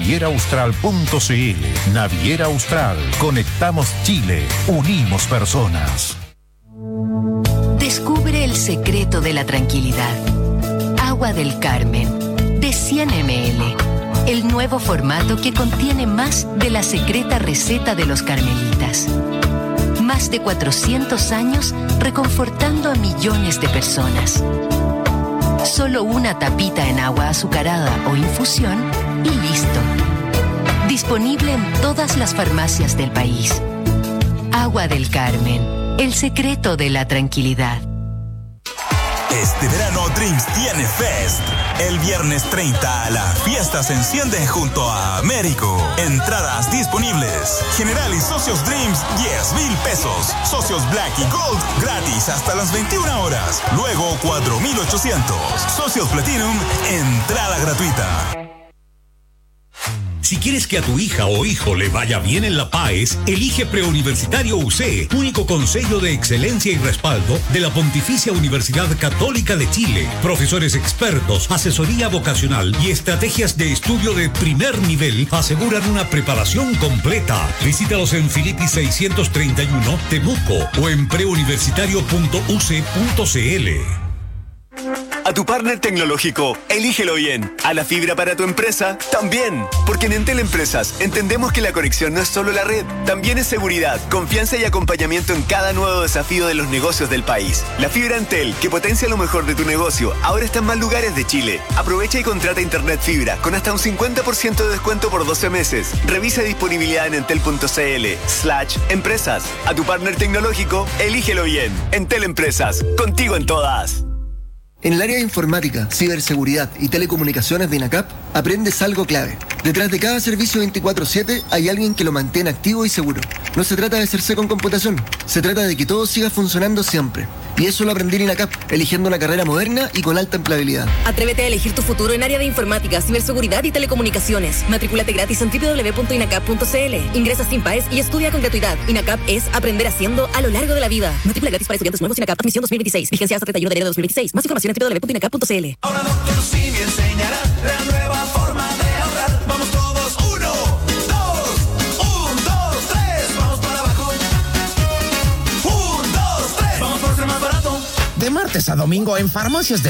navieraaustral.cl. Naviera Austral. Conectamos Chile. Unimos personas. Descubre el secreto de la tranquilidad. Agua del Carmen, de 100 ml. El nuevo formato que contiene más de la secreta receta de los carmelitas. Más de 400 años reconfortando a millones de personas. Solo una tapita en agua azucarada o infusión y listo. Disponible en todas las farmacias del país. Agua del Carmen, el secreto de la tranquilidad. Este verano Dreams tiene Fest. El viernes 30 la fiesta se enciende junto a Américo. Entradas disponibles. General y socios Dreams, 10,000 pesos. Socios Black y Gold, gratis hasta las 21 horas. Luego 4,800. Socios Platinum, entrada gratuita. Si quieres que a tu hija o hijo le vaya bien en la PAES, elige Preuniversitario UC, único consejo de excelencia y respaldo de la Pontificia Universidad Católica de Chile. Profesores expertos, asesoría vocacional y estrategias de estudio de primer nivel aseguran una preparación completa. Visítalos en Filippi 631, Temuco o en preuniversitario.uc.cl. A tu partner tecnológico, elígelo bien. A la fibra para tu empresa, también. Porque en Entel Empresas entendemos que la conexión no es solo la red, también es seguridad, confianza y acompañamiento en cada nuevo desafío de los negocios del país. La fibra Entel, que potencia lo mejor de tu negocio, ahora está en más lugares de Chile. Aprovecha y contrata internet fibra con hasta un 50% de descuento por 12 meses. Revisa disponibilidad en entel.cl/empresas. A tu partner tecnológico, elígelo bien. Entel Empresas, contigo en todas. En el área de informática, ciberseguridad y telecomunicaciones de INACAP, aprendes algo clave. Detrás de cada servicio 24/7 hay alguien que lo mantiene activo y seguro. No se trata de hacerse con computación, se trata de que todo siga funcionando siempre. Y eso lo aprendí en INACAP, eligiendo una carrera moderna y con alta empleabilidad. Atrévete a elegir tu futuro en área de informática, ciberseguridad y telecomunicaciones. Matrículate gratis en www.inacap.cl. Ingresa sin PAES y estudia con gratuidad. INACAP es aprender haciendo a lo largo de la vida. Matrícula gratis para estudiantes nuevos. INACAP, admisión 2026. Vigencia hasta 31 de enero de 2026. Más información en www.inacap.cl. Ahora Dr. Simi enseñará la nueva forma de ahorrar. Vamos todos, 1, 2, 1, 2, 3. Vamos para abajo. 1, 2, 3. Vamos por ser más barato. De martes a domingo en Farmacias de